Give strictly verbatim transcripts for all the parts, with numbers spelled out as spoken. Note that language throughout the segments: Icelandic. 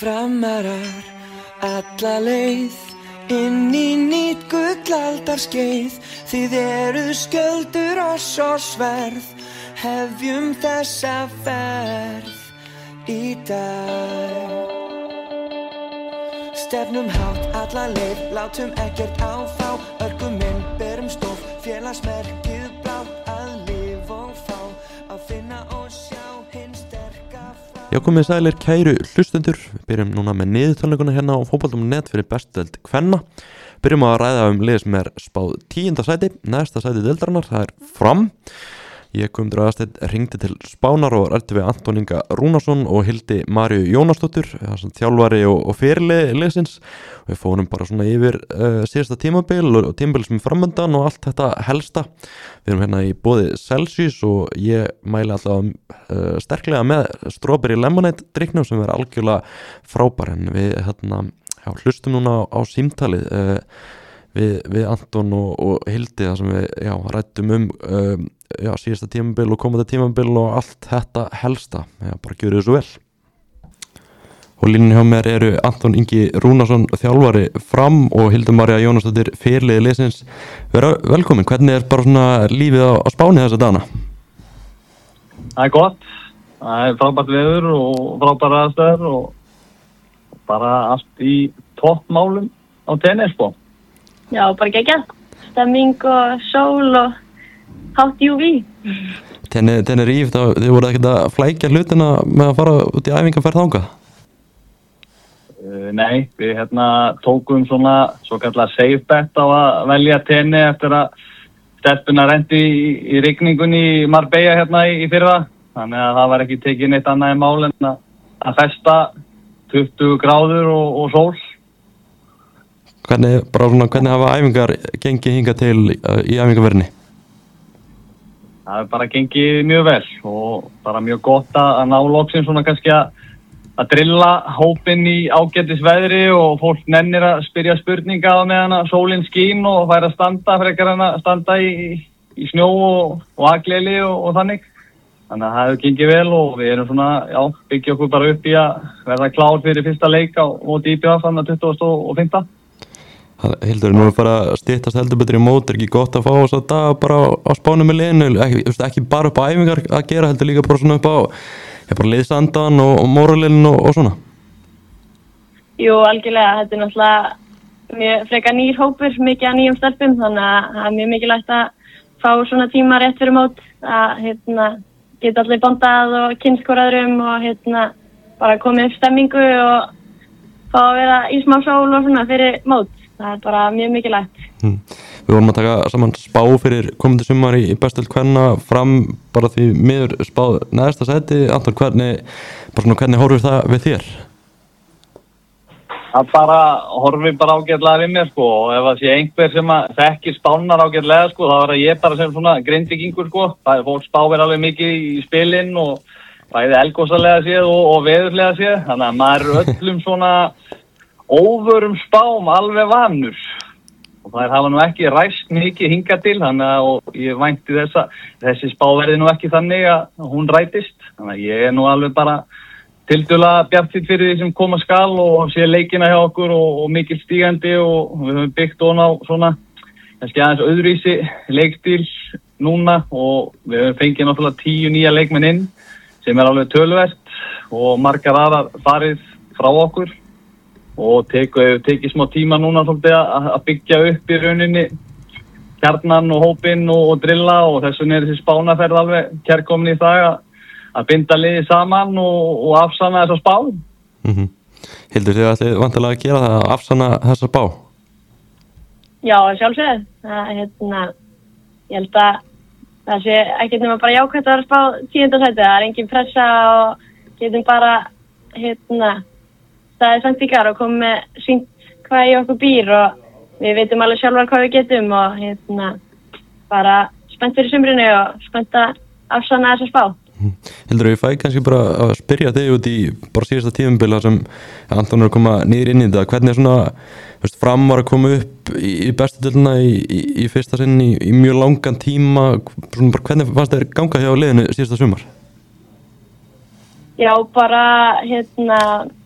Framarar alla leið inn í nýtt gullaldarskeið. Þið eruð skjöldur oss og sverð, hefjum þessa ferð í dag. Stefnum hátt alla leið, látum ekkert á fá. Örgum inn, berum stof, félagsmerkið blátt. Að lifa og fá, að finna og sjá hinn sterka frá. Já, komið sælir kæru hlustendur. Við byrjum núna með niðurtalninguna hérna á fótbolta punkt net fyrir bestu deild kvenna. Byrjum að ræða um lið sem er spáð tíunda sæti, næsta sæti deildarinnar, það er Fram. Ég kom til aðstætt, ringdi til Spánar og ræddi við Anton Inga Rúnarsson og Hildi Maríu Jónasdóttur, þjálfari og, og fyrirliði liðsins. Við fórum bara svona yfir uh, síðasta tímabil og, og tímabil sem er framöndan og allt þetta helsta. Við erum hérna í boði Celsius og ég mæli alltaf uh, sterklega með Strawberry Lemonade drikknum sem er algjörlega frábær. En við hérna, já, hlustum núna á, á símtalið uh, við, við Anton og, og Hildi þar sem við já, ræddum um uh, já, síðasta tímabil og komandi tímabil og allt þetta helsta. Já, bara gjörðu þessu vel. Og línunni hjá mér eru Anton Ingi Rúnarsson, þjálfari Fram og Hildur María Jónasdóttir, fyrirliði liðsins. Vera velkomin, hvernig er bara svona lífið á, á Spáni þessa dagana? Það er gott, það er frábært veður og frábært aðstæður og bara allt í toppmálum á tennisbó. Já, bara geggjað. Stemming og sól og hátt J V. Tenni, Tenerife, það, þið voru ekkert að flækja hlutina með að fara út í æfingarferð þangað? Uh, nei, við hérna tókum svona svo kallar safe bet á að velja tenni eftir að stelpuna rendi í, í rigningunni í Marbella hérna í, í fyrra. Þannig að það var ekki tekið neitt annað í mál en að, að festa tuttugu gráður og, og sól. Hvernig, bara svona, hvernig hafa æfingar gengið hingað til uh, í æfingarverðinni? Það er bara gengið mjög vel og bara mjög gott að ná loksins svona kannski að, að drilla hópinn í ágætis veðri og fólk nennir að spyrja spurninga á meðan að sólinn skín og fær að standa frekar en að standa í, í snjó og, og agleli og, og þannig. Þannig að það hefur gengið vel og við erum svona, já, byggja okkur bara upp í að verða klár fyrir fyrsta leik á móti í B F þannig að tuttugasta og fimmta. Hildur, nú er bara að styttast heldur betur í mót, er ekki gott að fá þess að dag bara á, á Spáni með liðinu, ekki, ekki bara upp á æfingar að gera, heldur líka bara svona upp á ja, bara liðsandan og, og móralinn og, og svona? Jú, algjörlega, þetta er náttúrulega mjög frekar nýr hópur, mikið að nýjum stelpum, þannig að það er mjög mikilvægt að fá svona tíma rétt fyrir mót, að hérna, geta allir bondað og kynnst hvor öðrum og hérna, bara komið upp stemmingu og fá að vera í smá sól og svona fyrir mót. Það er bara mjög mikilvægt. Hmm. Við vorum að taka saman spá fyrir komandi sumar í, í bestu deild kvenna, Fram bara því miður spáð neðsta sæti. Anton, hvernig, bara svona, hvernig horfir það við þér? Það bara horfir bara ágætlega við mér sko og ef það sé einhver sem að þekkir Spánar ágætlega sko þá er það ég bara sem svona grindvíkingur sko. Það er fólk spáir alveg mikið í spilin og bæði eldgosalega séð og, og veðurlega séð. Þannig að maður er öllum svona óvörum spám alveg vanur og það hafa nú ekki ræst mikið hingað til þannig að og ég vænti þess að þessi spá verði nú ekki þannig að hún rætist þannig að ég er nú alveg bara tiltölulega bjartsýnn fyrir því sem koma skal og sé leikina hjá okkur og, og mikil stígandi og við höfum byggt ofan á svona kannski aðeins öðruvísi leikstíl núna og við höfum fengið náttúrulega tíu nýja leikmenn inn sem er alveg töluvert og margar aðrar farið frá okkur og tekið teki smá tíma núna svolítið að, að byggja upp í rauninni kjarnan og hópinn og, og drilla og þess vegna er þessi Spánaferð alveg kærkomin í það að, að binda liði saman og, og afsanna þessa spá. Mm-hmm. Hildur, þið ætlið vantilega að gera það að afsanna þessa spá? Já, sjálfsögðu. Það, hérna, ég held að það sé ekkert nema bara jákvæmt að vera spá tíunda sæti. Það er engin pressa og getum bara hérna það er samt ykkar og komið með sýnt hvað í okkur býr og við veitum alveg sjálfar hvað við getum og hérna bara spennt fyrir sumrinu og spennt að afsanna þessa spá. Hildur, ég fæ kannski bara að spyrja þig út í bara síðasta tímabil sem Anton er að koma niður inn í þetta. Hvernig er svona, veist, Fram var að koma upp í, í bestu deildina í, í, í fyrsta sinn í, í mjög langan tíma, svona bara hvernig fannst þér ganga hjá liðinu síðasta sumar? Já, bara hérna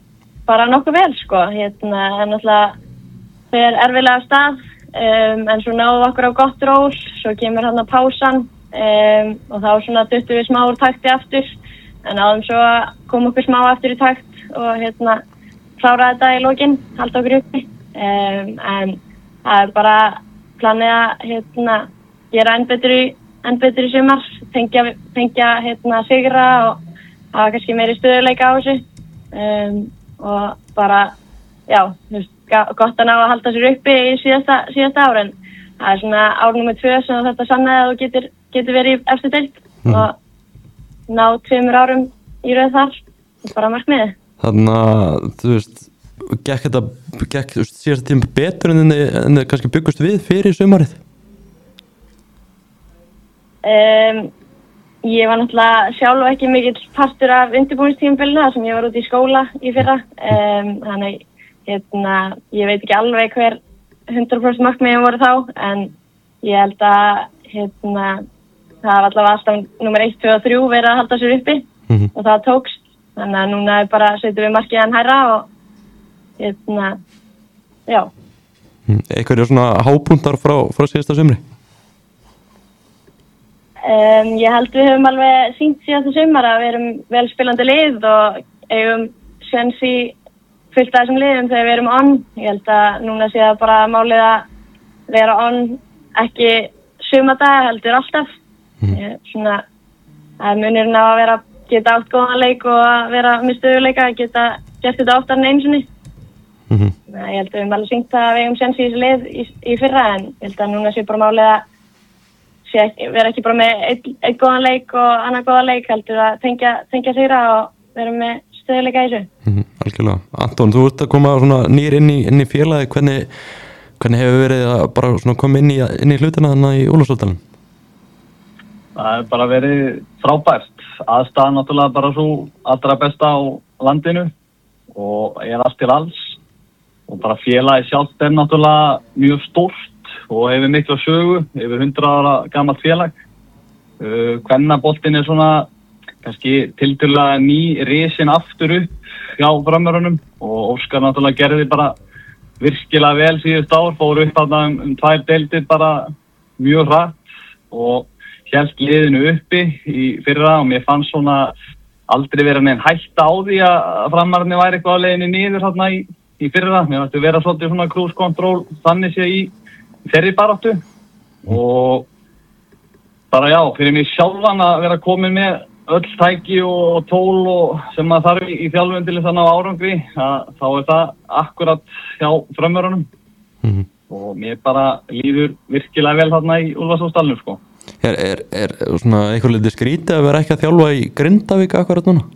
bara nokkuð vel sko, hérna, en náttúrulega fer erfiðlega af stað, um, en svo náðum við okkur á gott ról, svo kemur hann að pásan um, og þá svona duttum við smá úr takti aftur, en áðum svo að koma okkur smá aftur í takt og hérna klára þetta í lokin, halda okkur uppi, um, en það er bara planið að hérna gera enn betur í, enn betur í sumar, tengja, tengja hérna sigra og hafa kannski meiri stöðuleika á þessu. Um, og bara, já, þú veist, gott að ná að halda sér uppi í síðasta, síðasta ár, en það er svona ár númer tvö sem þetta sannaði að þú getur, getur verið í efstu deild mm. og ná tveimur árum í röð þar, bara markmiðið. Þannig að, þú veist, gekk þetta, gekk, þú veist, síðasta tíma betur en þið kannski byggust við fyrir sumarið? Um, Ég var náttúrulega sjálf ekki mikill partur af undirbúningstímabilinu þar sem ég var út í skóla í fyrra. Um, þannig hérna, ég veit ekki alveg hver hundrað prósent markmiðin voru þá, en ég held að hérna, það var allavega alltaf númer eitt, tvö og þrjú verið að halda sér uppi mm-hmm. og það tókst. Þannig að núna er bara setjum við markið hann hærra og hérna, já. Eitthvað er svona hápuntar frá, frá síðasta sumri? Um, ég held við höfum alveg sýnt síðasta sumar að við erum vel spilandi lið og eigum sjens í fullt af þessum liðum þegar við erum on. Ég held að núna sé það bara málið að vera on ekki sumardaga heldur alltaf. Mm. Ég, svona, það er munurinn á að vera, geta átt góðan leik og að vera með stöðuleika, geta gert þetta oftar en einu sinni. Mm-hmm. Ég held að við höfum alveg sýnt að við eigum sjens í þessu lið í, í fyrra, en ég held að núna sé bara málið að vera ekki bara með einn, einn góðan leik og annar góðan leik, heldur að tengja, tengja sigra og vera með stöðuleika í þessu. Mm-hmm, algjörlega. Anton, þú ert að koma svona nýr inn í, inn í félagi, hvernig, hvernig hefur verið að bara svona koma inn í, inn í hlutina þannig í Ólafsdalnum? Það hefur bara verið frábært. Aðstæðan náttúrulega bara svo allra besta á landinu og er allt til alls og bara félagi sjálft er náttúrulega mjög stórt og hefur mikla sögu, hefur hundrað ára gamalt félag. Uh, Kvennaboltinn er svona kannski tiltölulega ný risin aftur upp hjá framörunum og Óskar náttúrulega gerði bara virkilega vel síðust ár, fór upp um, um tvær deildir bara mjög hratt og hélt liðinu uppi í fyrra og mér fannst svona aldrei vera neinn hætta á því að framörunni væri eitthvað á leiðinni niður þarna í, í fyrra. Mér fannst að vera svolítið svona cruise control þannig sé í þeirri baráttu og bara já, fyrir mig sjálfan að vera komin með öll tæki og tól og sem maður þarf í, í þjálfun til þess að ná árangri, að, þá er það akkurat hjá framörunum mm-hmm. og mér bara líður virkilega vel þarna í Úlfarsdalnum sko. Er, er, er svona eitthvað litið skrítið að vera ekki að þjálfa í Grindavík akkurat núna?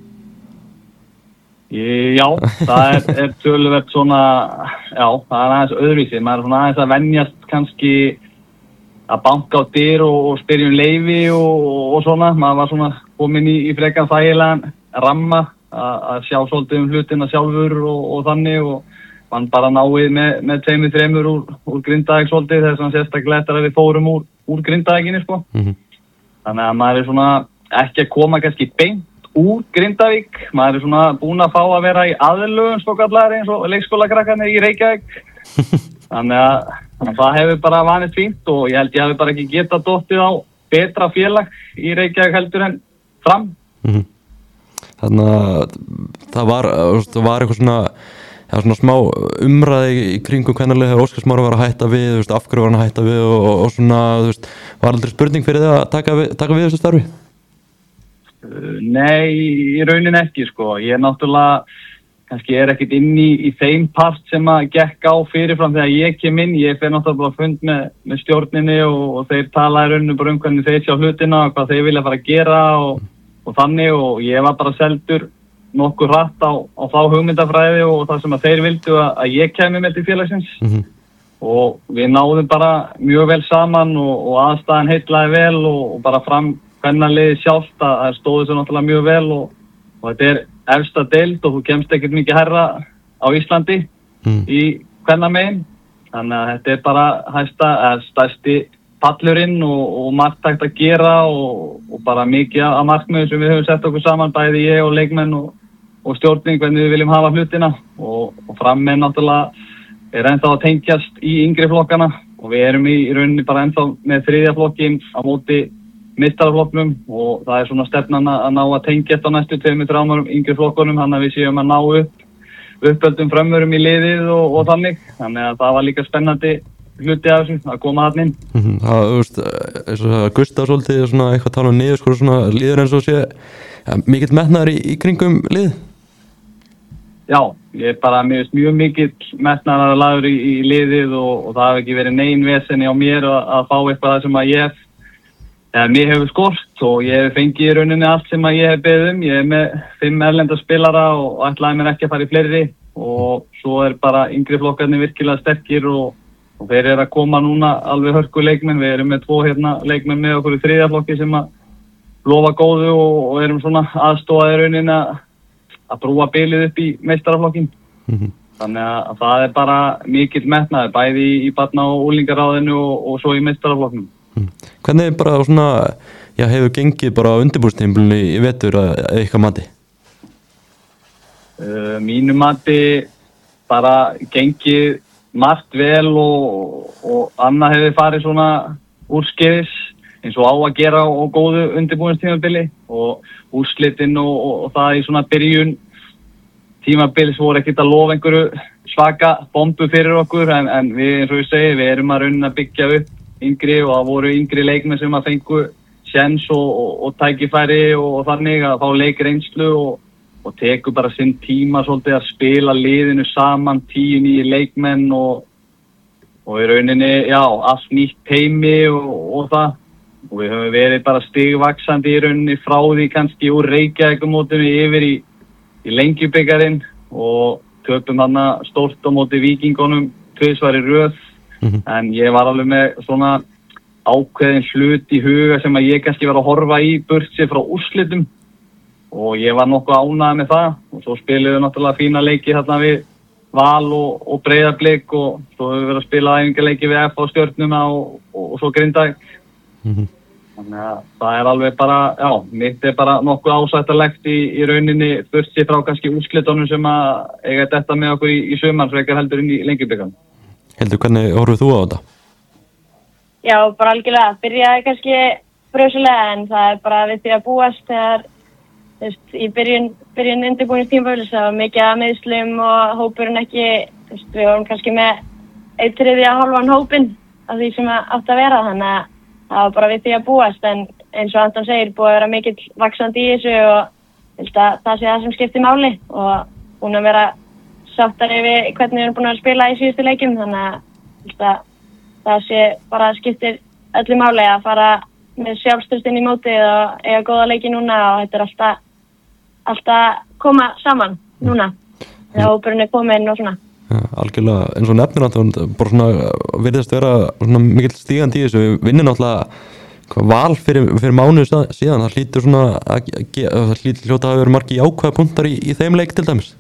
Já, það er, er töluvert svona, já, það er aðeins öðruvísi. Maður er svona aðeins að venjast kannski að banka á dyr og, og spyrja um leyfi og, og svona. Maður var svona komin í, í frekar þægilegan ramma að, að sjá svolítið um hlutina sjálfur og, og þannig og mann bara náið með, með tveimur, þreimur úr, úr Grindavík svolítið þess að sérstaklega eftir að við fórum úr, úr Grindavíkinni, sko. Mm-hmm. Þannig að maður er svona ekki að koma kannski beint úr Grindavík, maður er svona búinn að fá að vera í aðlögun svokallar eins og leikskólakrakkarnir í Reykjavík þannig að, að það hefur bara vanið fínt og ég held ég hefur bara ekki getað dottið á betra félag í Reykjavík heldur en Fram. Mm-hmm. Þannig að það var, það var eitthvað svona, ja, svona smá umræði í kringum hvernig þegar Óskar Smári var að hætta við, þú veist, af hverju var hann að hætta við og, og svona, þú veist, var aldrei spurning fyrir þið að taka við, taka við þessu starfi? Nei, í raunin ekki sko. Ég er náttúrulega, kannski er ekkert inn í, í þeim part sem að gekk á fyrirfram þegar ég kem inn. Ég fer náttúrulega bara fund með, með stjórninni og, og þeir tala í rauninu bara um hvernig þeir sjá hlutina og hvað þeir vilja fara að gera og, og þannig og ég var bara seldur nokkuð hratt á, á þá hugmyndafræði og það sem að þeir vildu að, að ég kemi með til félagsins. Mm-hmm. Og við náðum bara mjög vel saman og, og aðstæðan heitlaði vel og, og bara fram hvernig liði sjálft að það stóði svo náttúrulega mjög vel og, og þetta er efsta deild og þú kemst ekkert mikið hærra á Íslandi mm. í hvernig megin. Þannig að þetta er bara hæsta, stærsti pallurinn og, og margt hægt að gera og, og bara mikið að markmiðum sem við höfum sett okkur saman, bæði ég og leikmenn og, og stjórnin hvernig við viljum hafa hlutina og, og fram með náttúrulega er ennþá að tengjast í yngri flokkana og við erum í, í rauninni bara ennþá með þriðja flokkin á móti meistaraflokknum og það er svona stefnan að ná að tengjast á næstu tveimur þremur yngri flokkunum, þannig að við séum að ná upp uppöldum frömmurum í liðið og, og þannig, þannig að það var líka spennandi hluti af þessu að koma þarna inn. Mm-hmm. Það, þú veist, eins og það Gustaf svolítið svona eitthvað tala um niður, sko, svona líður eins og sé ja, mikill metnaður í, í kringum lið? Já, ég er bara mjög, mjög mikill metnaður lagur í, í liðið og, og það hefur ekki verið nein vesenni á mér að, að fá eitthvað sem að ég hef, eða mér hefur skort og ég hef fengið í rauninni allt sem að ég hef beðið um. Ég er með fimm erlenda spilara og, og ætlaði mér ekki að fara í fleiri og svo er bara yngri flokkarnir virkilega sterkir og og þeir eru að koma núna alveg hörku leikmenn. Við erum með tvo hérna leikmenn með okkur í þriðja flokki sem að lofa góðu og, og erum svona aðstofaði raunin að að brúa bilið upp í meistaraflokkin. Mm-hmm. Þannig að, að það er bara mikill metnaður bæði í, í barna- og unglingaráðinu og, og svo í meistaraflokknum. Mm. Hvernig bara svona, já, hefur gengið bara á undirbúrstímabilinu í vetur að eitthvað mati? Uh, mínu mati bara gengið margt vel og, og annað hefur farið svona úrskeiðis eins og á að gera á góðu undirbúinstímabili og úrslitin og, og, og það í svona byrjun tímabils voru ekkert að lofa einhverju svaka bombu fyrir okkur en, en við eins og ég segi við erum að raunin að byggja upp yngri og það voru yngri leikmenn sem að fengu sjens og, og, og tækifæri og, og þannig að fá leikreynslu og og tekur bara sinn tíma svolítið að spila liðinu saman, tíu nýju leikmenn og, og í rauninni, já, allt nýtt heimi og, og það. Og við höfum verið bara stigvaxandi í rauninni frá því kannski úr Reykjavíkurmótinu yfir í, í Lengjubikarinn og töpum þarna stórt á móti Víkingunum tvisvar í röð. Mm-hmm. En ég var alveg með svona ákveðin hlut í huga sem að ég kannski var að horfa í burtsi frá úrslitum. Og ég var nokkuð ánægð með það og svo spilum við náttúrulega fína leiki þarna við Val og, og Breiðablik og svo hefur við verið að spila æfingaleiki við F á Stjörnuna og, og, og svo Grindavík. Mm-hmm. Þannig að það er alveg bara, já, mitt er bara nokkuð ásættarlegt í, í rauninni burtsi frá kannski úrslitunum sem að eiga þetta með okkur í, í sumar frekar heldur inn í Lengjubikarnum. Heldur, hvernig horfðu þú á þetta? Já, bara algjörlega. Byrjaði kannski brösulega en það er bara við því að búast þegar Veist, í byrjun, byrjun undirbúinistímabils það var mikið að meiðslum og hópurinn ekki, veist, við vorum kannski með einn þriðja hálfan hópinn af því sem átt að vera þannig að það var bara við því að búast en eins og Anton segir búið að vera mikill vaxandi í þessu og veist, að, það sé það sem skiptir máli og búin að vera sáttari við hvernig við erum búin að spila í síðustu leikjum þannig að, veist, að það sé bara skiptir öllu máli að fara með sjálfstöðst inn í mótið og eiga góða leiki núna og þetta er alltaf alltaf koma saman núna þegar hópurinn er komin og svona. Ja, algjörlega, eins og nefnir Anton, bara svona virðist vera svona mikill stígandi í þessu, við vinnum náttúrulega Val fyrir, fyrir mánuð síðan, það hlýtur svona að, það hlýtur hljóta að vera margir jákvæða punktar í, í þeim leik til dæmis.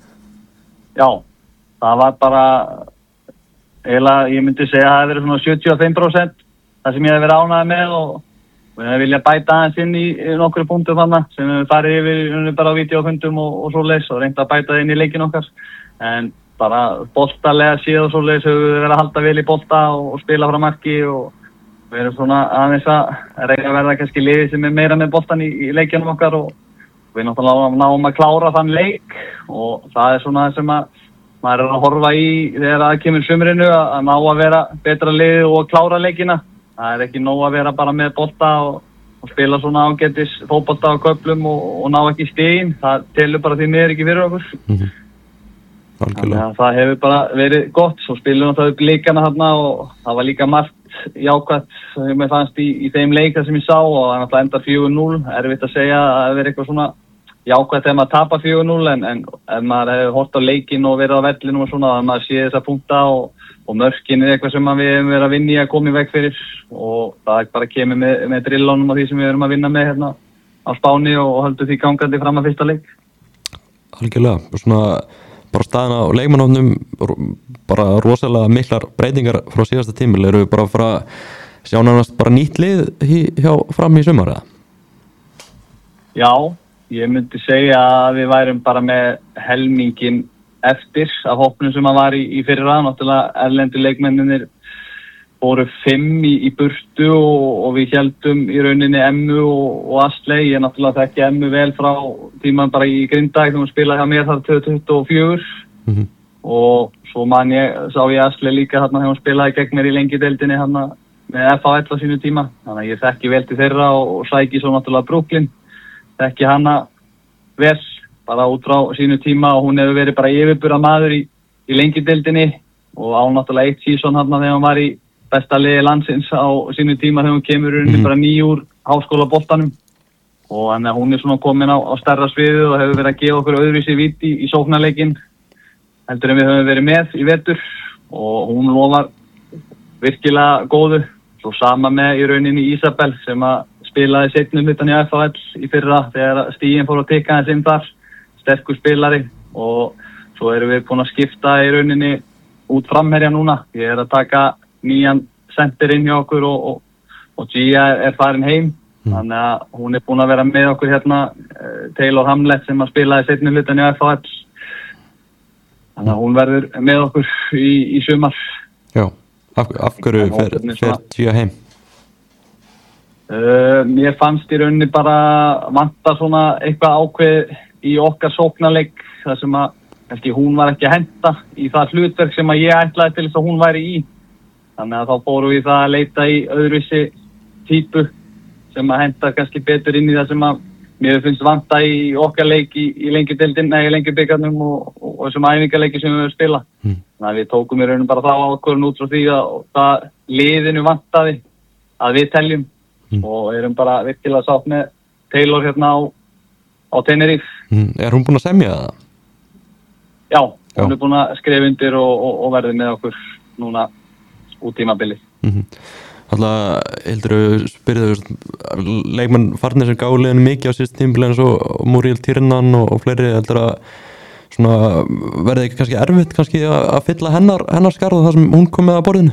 Já, það var bara eiginlega, ég myndi segja að það hefði verið svona sjötíu og fimm prósent það sem ég hef verið ánægður með og við hefum viljað bæta aðeins inn í, í nokkru punktum þarna sem við farið yfir bara á vídeófundum og, og svoleiðis og reynda að bæta það inn í leikin okkar en bara boltalega síðan og svoleiðis hefur við verið að halda vel í bolta og, og spila frá marki og við erum svona aðeins að reyna að verða kannski liði sem er meira með boltan í, í leikjanum okkar og við náttúrulega náum að klára þann leik og það er svona sem að maður er að horfa í þegar það kemur sumrinu að, að ná að vera betra liði og klára leikina. Það er ekki nóg að vera bara með bolta og, og spila svona ágætis fótbolta á köflum og, og ná ekki stigin. Það telur bara því miður ekki fyrir okkur. Mm-hmm. Þannig að það hefur bara verið gott. Svo spilum við það upp leikana þarna og það var líka margt jákvætt sem ég fannst í, í þeim leika sem ég sá og það er náttúrulega enda fjögur núll. Erfitt að segja að það verið eitthvað svona jákvætt þegar maður tapar fjögur núll en, en ef maður hefur hort á leikinn og verið á vellinum og svona, að maður sé þessa punkta og, og mörkin er eitthvað sem við hefum verið að vinna í að koma í veg fyrir og það er bara kemur með, með drillónum og því sem við erum að vinna með hérna á Spáni og, og höldum því gangandi fram að fyrsta leik. Algjörlega, svona bara staðan á leikmannhópnum bara rosalega miklar breytingar frá síðasta tímil, eru við bara að fara að sjá nánast bara nýtt lið hjá fram í sumar eða? Já, ég myndi segja að við værum bara með helmingin eftir af hópnum sem að var í, í fyrra. Náttúrulega erlendu leikmenninir voru fimm í, í burtu og, og við heldum í rauninni Emmu og, og Asley. Ég náttúrulega þekki Emmu vel frá tíman bara í Grindavík þegar hún spilaði hjá mér þar tvö þúsund tuttugu og fjögur mm-hmm. og svo man ég, sá ég Asley líka þarna þegar hún spilaði gegn mér í Lengjudeildinni þarna með F H L á sínu tíma. Þannig að ég þekki vel til þeirra og, og sæki svo náttúrulega Brooklyn. Þekki hana vel bara út frá sínu tíma og hún hefur verið bara yfirburða maður í, í Lengjudeildinni og á náttúrulega eitt sísón þarna þegar hún var í besta liði landsins á sínu tíma þegar hún kemur mm-hmm. bara ný úr háskólaboltanum og þannig að hún er svona komin á, á stærra sviðið og hefur verið að gefa okkur öðruvísi viti í, í sóknarleikinn heldur en við höfum verið með í vetur og hún lofar virkilega góðu. Svo sama með í rauninni Ísabel sem að spilaði seinni hlutan í F H L í fyrra þegar stíginn fór að tikka hans inn þar, sterkur spilari og svo erum við búin að skipta í rauninni út framherja núna. Ég er að taka nýjan center inn hjá okkur og, og, og Gia er farin heim mm. þannig að hún er búin að vera með okkur hérna uh, Taylor Hamlet sem að spilaði seinni hlutan í F H L þannig að hún verður með okkur í, í sumar. Já, af, af hverju fer, fer Gia heim? Uh, mér fannst í rauninni bara vanta svona eitthvað ákveð í okkar sóknarleik þar sem að kannski hún var ekki að henta í það hlutverk sem að ég ætlaði til þess að hún væri í. Þannig að þá fórum við það að leita í öðruvísi típu sem að henta kannski betur inn í það sem að mér finnst vanta í okkar leik í, í Lengjudeildinni, nei, í Lengjubikarnum og, og, og þessum æfingarleiki sem við höfum spila. Mm. Þannig að við tókum í rauninu bara þá ákvörðun út frá því að það liðinu vantaði að við teljum mm. og erum bara virkilega sátt með Taylor hérna á, á Tenerife. Mm. Er hún búin að semja það? Já, hún Já. er búin að skrifa undir og, og, og verði með okkur núna út tímabilið. Mm-hmm. Alltaf, heldur þú, spyrðu leikmenn farnir sem gáðu liðinu mikið á síðust tímabili eins og Muriel Tiernan og, og fleiri, heldur að svona, verði ekki kannski erfitt kannski að, að fylla hennar, hennar skarð þar sem hún komið að borðinu?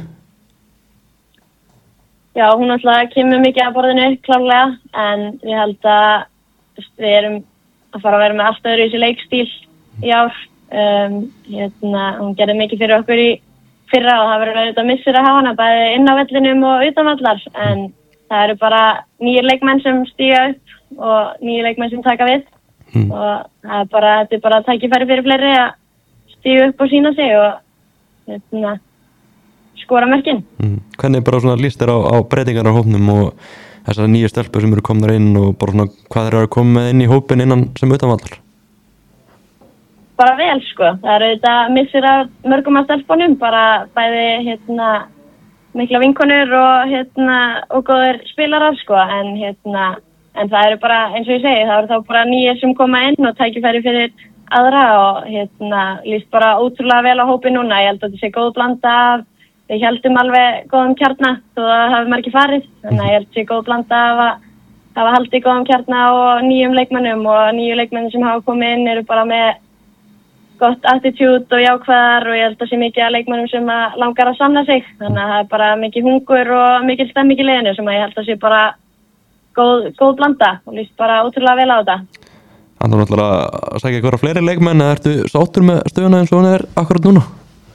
Já, hún alltaf kemur mikið að borðinu, klárlega, en ég held að við erum að fara að vera með allt öðru í þessi leikstíl í ár. Um, hérna, hún gerði mikið fyrir okkur í fyrra og það verður auðvitað missir að hafa hana bæði inn á vellinum og utan vallar en það eru bara nýjir leikmenn sem stíga upp og nýjir leikmenn sem taka við mm. og það er bara, þetta er bara tækifæri fyrir fleiri að stíga upp og sína sig og hérna, skora mörkin. Mm. Hvernig bara svona líst þér á, á breytingar á hópnum og þessar nýju stelpur sem eru komnar inn og bara svona hvað þeir eru að koma með inn í hópin innan sem utan vallar? Bara vel, sko. Það eru auðvitað missir af mörgum af stelpunum, bara bæði hérna, mikla vinkonur og, hérna, og góðir spilarar, sko. En, hérna, en það eru bara, eins og ég segi, það eru þá bara nýjir sem koma inn og tækifæri fyrir aðra og hérna, líst bara ótrúlega vel á hópin núna. Ég held að þetta sé góð blanda af, við heldum alveg góðum kjarna, þó það hafi margir farið. Þannig að ég held að þetta sé góð blanda af að hafa haldið góðum kjarna og nýjum leikmennum og nýju leikmennum sem hafa komið inn eru bara með gott attitude og jákvæðar og ég held að sé mikið að leikmennum sem að langar að sanna sig. Þannig að það er bara mikið hungur og mikil stemming í liðinu sem að ég held að sé bara góð, góð blanda og líst bara ótrúlega vel á þetta. Anton, ætlar að sækja ykkur á fleiri leikmenn eða ertu sáttur með stöðuna eins og hún er akkurat núna?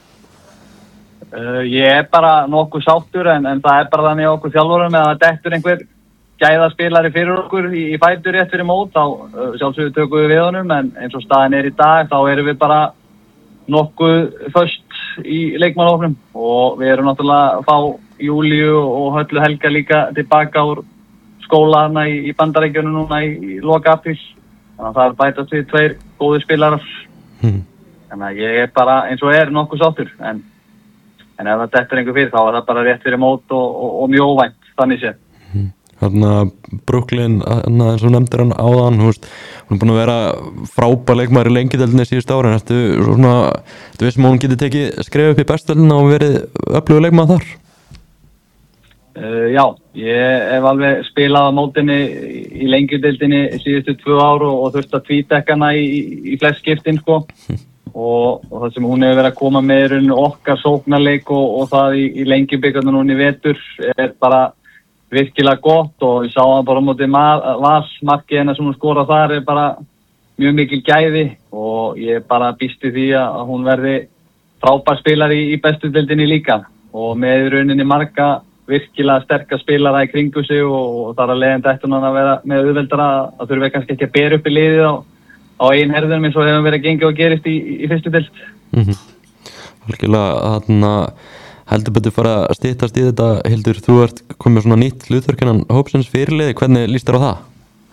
Uh, ég er bara nokkuð sáttur en, en það er bara þannig okkur þjálfurum eða það dettur einhver gæðaspilari fyrir okkur í, í fætur rétt fyrir mót þá uh, sjálfsögðu tökum við við honum en eins og staðin er í dag þá erum við bara nokkuð föst í leikmannahópnum og við erum náttúrulega að fá Júlíu og Höllu Helga líka tilbaka úr skóla hana í, í Bandaríkjunum núna í, í loka apríl þannig að það er bætast við tveir góðir spilarar hmm. þannig að ég er bara eins og er nokkuð sáttur en, en ef það dettur einhver fyrir þá er það bara rétt fyrir mót og, og, og mjög óvænt þannig séð. Hmm. Þarna Brooklyn, þarna eins og nefndir hann áðan, þú veist, hún er búin að vera frábær leikmaður í Lengjudeildinni síðustu árin, ertu svona, ertu vissum að hún geti tekið skref upp í bestöldina og verið öflugur leikmaður þar? Uh, já, ég hef alveg spilað á mótinni í Lengjudeildinni síðustu tvö ár og, og þurft að tvítekka hana í, í flest skiptin, sko, og, og það sem hún hefur verið að koma með okkar sóknarleik og, og það í, í Lengjubikarnum núna í vetur er bara virkilega gott og ég sá hann bara á móti valsmarkið hennar sem hún skora þar er bara mjög mikil gæði og ég bara býst við því að hún verði frábær spilari í, í bestu deildinni líka og með rauninni marga virkilega sterka spilara í kringu sig og, og það er að leiðandi eftir hann að vera með auðveldara að þurfa kannski ekki að bera upp í liðið á, á einn herðunum eins og hefur verið að gengið og gerist í, í fyrstu deild. Mm-hmm. Algjörlega, þarna heldur betur fara að styttast í þetta. Hildur, þú ert komið svona nýtt hlutverkinnan hópsins fyrirliði, hvernig líst þér á það?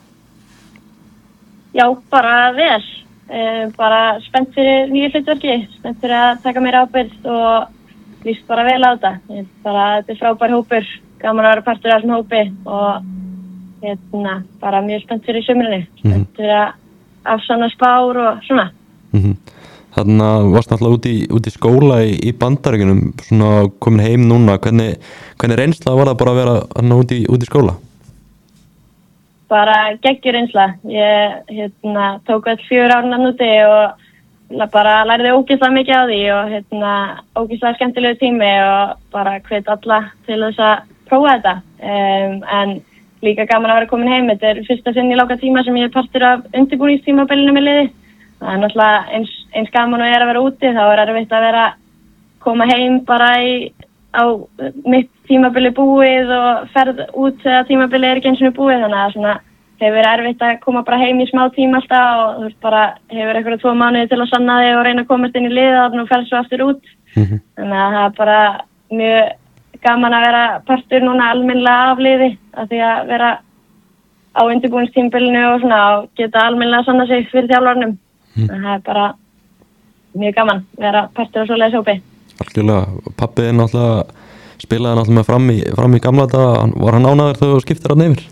Já, bara vel. Uh, bara spennt fyrir nýju hlutverki, spennt fyrir að taka mér ábyrgð og líst bara vel á þetta. Ég, bara, þetta er frábær hópur, gaman að vera partur af þessum hópi og hérna, bara mjög spennt fyrir sumrinni, spennt mm-hmm. fyrir að afsanna spár og svona. Mm-hmm. Þannig að varst náttúrulega út í, út í skóla í, í Bandaríkjunum, svona komin heim núna, hvernig, hvernig reynsla var það bara að vera hana, út, í, út í skóla? Bara geggjur reynsla. Ég hérna, tók all fjögur árna núti og bara lærði ógeðslega mikið á því og hérna, ógeðslega skemmtilegu tími og bara hvet alla til þess að prófa þetta. Um, en líka gaman að vera komin heim. Þetta er fyrsta sinn í lága tíma sem ég er partur af undirbúningstímabilinu með liði. Það er náttúrulega eins, eins gaman og ég er að vera úti, þá er erfitt að vera koma heim bara í, á mitt tímabili búið og ferð út þegar tímabili er ekki eins og búið, þannig að svona hefur erfitt að koma bara heim í smá tíma alltaf og þú veist bara hefur einhverja tvo mánuði til að sanna þig og reyna að komast inn í liðið og þú ferð svo aftur út. Mm-hmm. Þannig að það er bara mjög gaman að vera partur núna almennilega af liði, af því að vera á undirbúningstímabilinu og svona og geta almennilega að sanna sig fyrir þjálfarnum. Mm. Það er bara mjög gaman að vera partur af svoleiðis hópi. Algjörlega, pappið náttúrulega spilaði náttúrulega fram í, fram í gamla daga, var hann ánægður þegar þú skiptir hann yfir?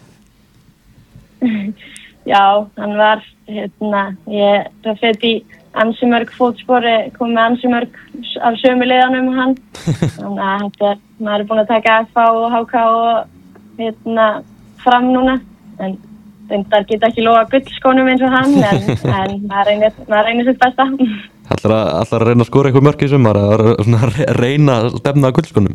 Já, hann var, hérna, ég það fætt í ansi mörg fótspori, kom með ansi mörg af sömu liðanum hann, þannig að þetta er, maður er búin að taka F A og H K og hérna fram núna, en Reyndar geta ekki lofa gullskónum eins og hann, en, en maður reynir, maður reynir sitt besta. Ætlar að, ætlar að reyna að skora eitthvað mörk í sumar, að reyna að stefna að gullskónum?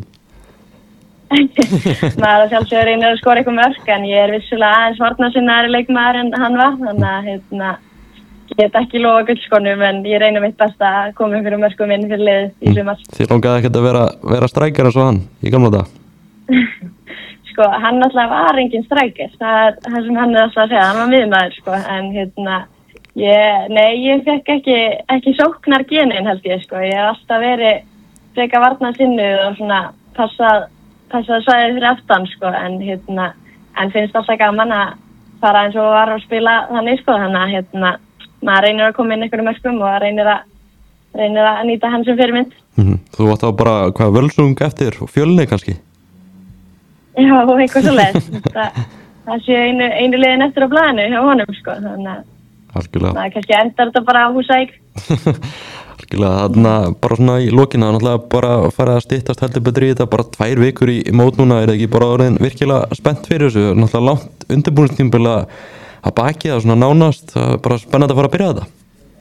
Maður að sjálfsögur reynir að skora eitthvað mörk, en ég er vissulega aðeins varnarsinnaðri leikmaður en hann var, þannig að hérna, geta ekki lofa gullskónum, en ég reynir mitt besta að koma einhverjum mörkum inn fyrir liðið í sumar. Þið langaði ekkert að vera, vera strækjar eins og hann í gamla daga? Sko, hann alltaf var engin strækir, það er það sem hann er alltaf að segja, hann var miðmaður, sko, en hérna, ég, nei, ég fekk ekki, ekki sóknar genin, held ég, sko, ég hef alltaf verið freka varnarsinnuð og svona passað, passað svæðið fyrir aftan, sko, en hérna, en finnst alltaf gaman að fara eins og var að spila þannig, sko, þannig að hérna, maður reynir að koma inn einhverjum mörkum og reynir að, reynir að nýta hann sem fyrirmynd. Mm-hmm. Þú átt þá bara, hvað, Völsung eftir og Fjölni kannski? Já, eitthvað svo leið. Það, það sé einu, einu liðin eftir á blaðinu hjá honum, sko. Þannig að Algjörlega. Það kannski endar þetta bara á Húsavík. Algjörlega, þannig að bara svona í lokina, náttúrulega bara fara að styttast heldur betur í þetta, bara tvær vikur í, í mót núna, er það ekki bara orðin virkilega spennt fyrir þessu, náttúrulega langt undirbúningstímabil að baki það svona nánast, það er bara spennandi að fara að byrja þetta.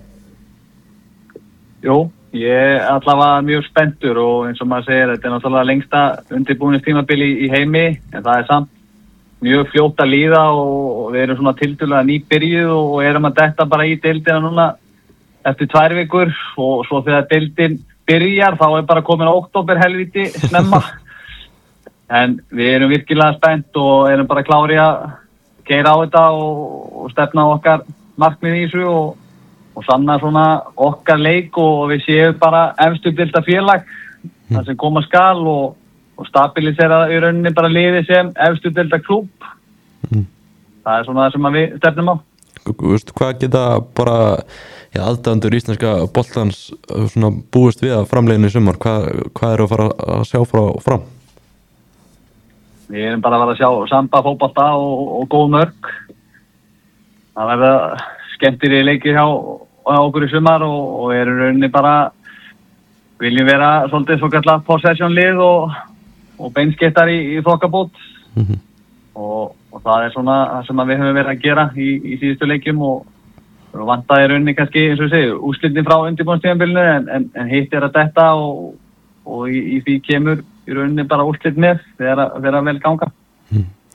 Jú. Ég allavega mjög spenntur og eins og maður segir, þetta er náttúrulega lengsta undirbúningstímabil í, í heimi, en það er samt mjög fljótt að líða og við erum svona tiltölulega nýbyrjuð og erum að detta bara í deildina núna eftir tvær vikur og svo þegar deildin byrjar þá er bara komin október helviti snemma. En við erum virkilega spennt og erum bara klári að keyra á þetta og, og stefna á okkar markmið í þessu og og sanna svona okkar leik og við séum bara efstu deilda félag mm. þar sem koma skal og, og stabilisera í rauninni bara liði sem efstu deilda klúbb. Mm. Það er svona það sem við stefnum á. Veistu, hvað geta bara ja, aðdáendur íslenska boltans svona búist við að framleiðinu í sumar? Hvað, hvað eru að fara að sjá frá fram? Við erum bara að fara að sjá samba fótbolta og, og góð mörk. Það verða skemmtir í leikir hjá okkur í sumar og, og erum rauninni bara viljum vera svolítið svo kallar possession lið og, og beinskettar í, í þokkabót mm-hmm. og, og það er svona það sem við höfum verið að gera í, í síðustu leikjum og, og vantaði rauninni kannski eins og við segjum úrslitin frá undirbúningstímabilinu en, en, en hitt er að detta og, og í, í því kemur í rauninni bara úrslit með þegar að vera vel ganga. Mm.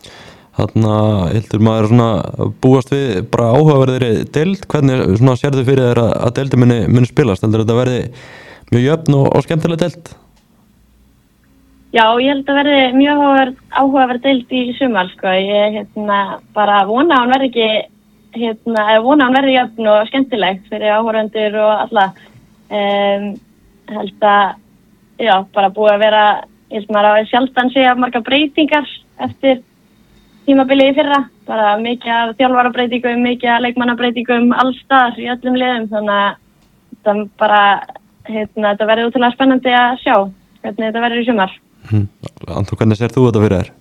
Þarna hildur maður svona búast við bara áhugaverðri deild, hvernig svona sérðu fyrir þér að, að deildin muni, muni spilast, heldur þetta verði mjög jöfn og, og skemmtileg deild? Já, ég held að verði mjög áhugaverð, áhugaverð deild í sumar, sko. Ég hérna, bara vona að hann verði ekki, hérna, vona að hann verði jöfn og skemmtileg fyrir áhorfendur og alla. Um, held að, já, bara búið að vera, ég held maður að sjaldan sé að marga breytingar eftir tímabilið í fyrra, bara mikið af þjálfarabreitingum, mikið af leikmannabreitingum alls staðar í öllum liðum, þannig að þetta bara, hérna, þetta verður útrúlega spennandi að sjá hvernig þetta verður í sumar. Hmm. Anton, hvernig sér þú þetta fyrir þér?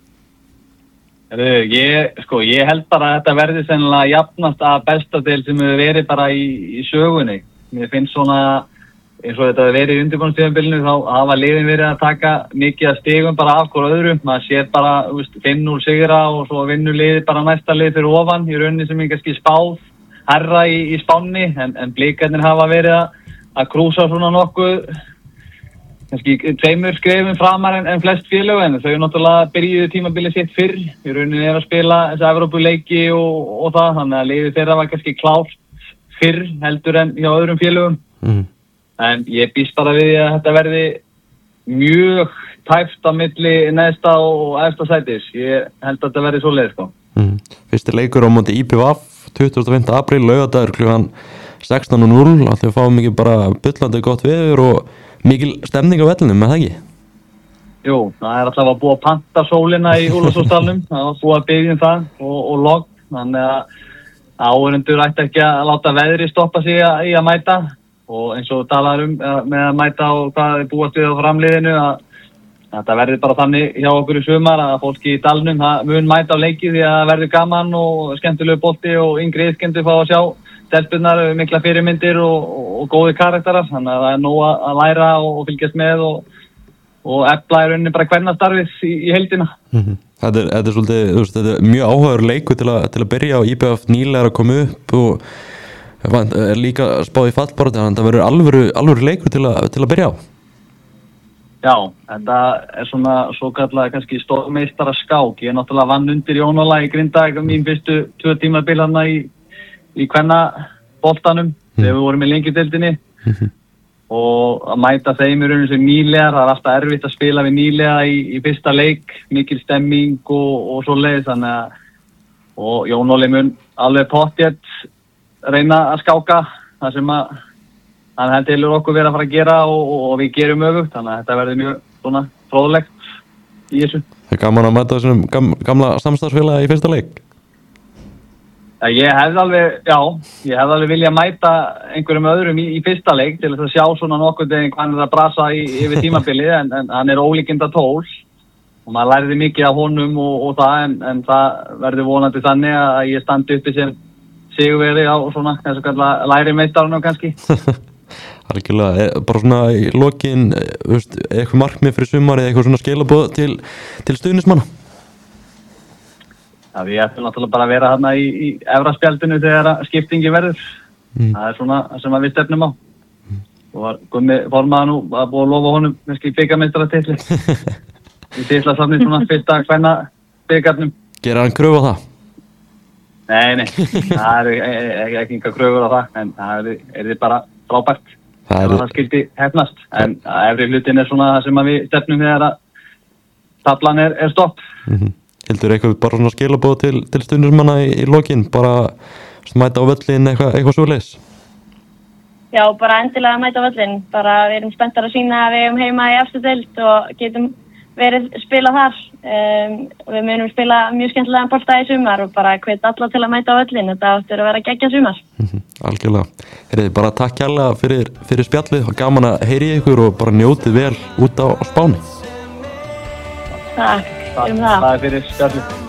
Heru, ég, sko, ég held bara að þetta verði sennilega jafnast að besta del sem hefur verið bara í, í sögunni. Mér finnst svona eins og þetta verið í undirbúningstímabilinu, þá hafa liðin verið að taka mikið að stigum bara af hvort öðru. Maður sér bara fimm núll sigra og svo vinnur liðið bara næsta lið fyrir ofan í rauninni sem er kannski spáð herra í, í spánni, en, en blikarnir hafa verið að, að krúsa svona nokkuð kannski tveimur skrefum framar en, en flest félög, en þau náttúrulega byrjuðu tímabilið sitt fyrr. Í rauninni er að spila þessi Evrópuleiki og, og það, þannig að liðið þeirra var kannski klárt fyrr heldur en hjá öðrum félögum. Mm. En ég býst bara við að þetta verði mjög tæft á milli neðsta og efsta sætis. Ég held að þetta verði svoleiðis, sko. Mm. Fyrsti leikur á móti í B V F, tuttugasta og fimmta apríl, laugardagur klukkan sextán núll núll. Allir fá mikið bara bullandi gott veður og mikil stemning á vellinum, er það ekki? Jú, það er alltaf að búa að panta sólina í Úlfarsósdalnum. Það var búið að byggja um það og, og logg. Þannig að áhorfendur ætti ekki að láta veðri stoppa sig að, í að mæta. Og eins og talar um með að mæta og hvað er búast við á framliðinu, að, að það verður bara þannig hjá okkur í sumar að fólki í dalnum mun mæta á leiki því að það verður gaman og skemmtilegu bolti og yngri iðkendur fá að sjá stelpunnar, mikla fyrirmyndir og, og, og góði karakterar, þannig að það er nóg að læra og, og fylgjast með og, og efla í rauninni bara kvennastarfið í, í heildina. Mm-hmm. Þetta er, þetta er svolítið, þú veist, þetta er mjög áhugaður leikur til að, til að byrja og í B V F nýlega er að koma upp og er líka spáð í fallbaráttu, þannig að það verður alvöru, alvöru leikur til að, til að byrja á. Já, þetta er svona svo kallega kannski stórmeistara skák. Ég er náttúrulega vann undir Jónala í Grindavík mín fyrstu tvö tímabil hana í, í kvennaboltanum mm. þegar við vorum í lengjudeildinni mm-hmm. og að mæta þeim í rauninni sem nýlegar, það er alltaf erfitt að spila við nýlega í, í fyrsta leik, mikil stemming og, og svo leiðis, þannig að og Jónali mun alveg pottjett reyna að skáka það sem að hann heldur okkur verið að fara að gera og, og, og við gerum öfugt, þannig að þetta verður mjög svona fróðlegt í þessu. Það er gaman að mæta þessum gam, gamla samstarfsfélagi í fyrsta leik? Ja, ég hefði alveg, já, ég hefði alveg viljað mæta einhverjum öðrum í, í fyrsta leik til að sjá svona nokkuð þegar hann er að brasa í, yfir tímabilið, en, en hann er ólíkinda tól og maður læriði mikið af honum og, og það, en, en það verður vonandi þannig að ég standi uppi sem sigurveri á svona, eins og kallar læri meistarunum kannski. Algjörlega, bara svona í lokin, veist, eitthvað markmið fyrir sumar eða eitthvað svona skilaboð til, til stuðnismanna? Já, við ætlum náttúrulega bara að vera þarna í, í efra spjaldinu þegar skiptingi verður. Mm. Það er svona sem við stefnum á. Mm. Og var komið formaða nú að búið að lofa honum kannski byggarmeistaratitli. Í titlasafni svona fyrsta hvenna byggarnum. Gerir hann kröfu á það? Nei, nei, það er ekki enga kröfur á það, en það er, er þið bara frábært. Það, er... það skildi hefnast, en efri hlutin er svona það sem við stefnum þegar að tablan er, er stopp. Mm-hmm. Hildur eitthvað bara svona skilaboð til, til stuðnismanna í, í lokin, bara mæta á völlin eitthvað, eitthvað svoleiðis? Já, bara endilega mæta á völlin, bara við erum spenntar að sýna að við erum heima í efstu deild og getum verið spila þar. Um, við munum spila mjög skemmtilega bolta í sumar og bara hvet alla til að mæta á völlin. Þetta áttur að vera geggja sumar. Mm-hmm. Algjörlega. Heyrðu, bara takk kærlega fyrir, fyrir spjallið og gaman að heyri ykkur og bara njótið vel út á Spáni. Takk, um það. Takk fyrir spjallið.